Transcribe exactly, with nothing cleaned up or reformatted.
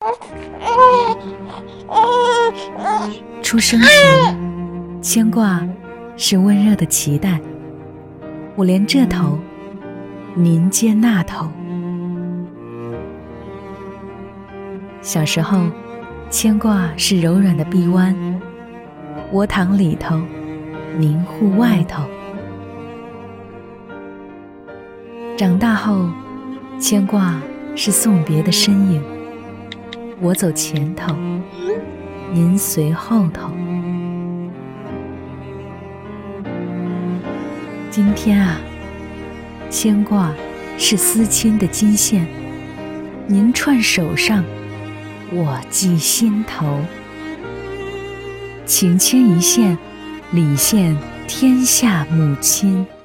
出生时，牵挂是温热的脐带，我连这头，您接那头。小时候，牵挂是柔软的臂弯，我躺里头，您护外头。长大后，牵挂是送别的身影，我走前头，您随后头。今天啊，牵挂是思亲的金线，您串手上，我系心头。情牵一线，礼献天下母亲。